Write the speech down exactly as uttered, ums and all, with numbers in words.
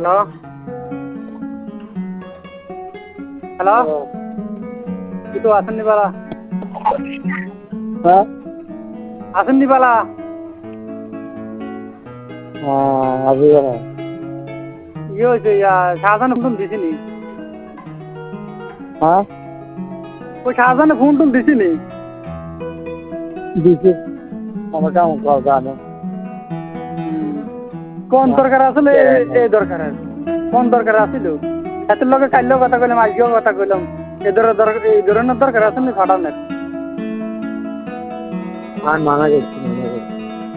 hello hello কিতো আছেন নি বালা হ্যাঁ আছেন নি বালা আজি ইয়ে হয়েছে ইয়া শাহজাহান ফোন দিছি নি হ্যাঁ ওই শাহজাহানে ফোন টোন দিছি নি দিছি আমার কাম করবা না কোন দরকার আসলে এই দরকার আছে কোন দরকার আছিল এত লগে কাইলেও কথা কইলাম আজকেও কথা কইলাম এই ধরনের দরকার এই ধরনের দরকার আছে নি ফাটানের আর মানা গেছি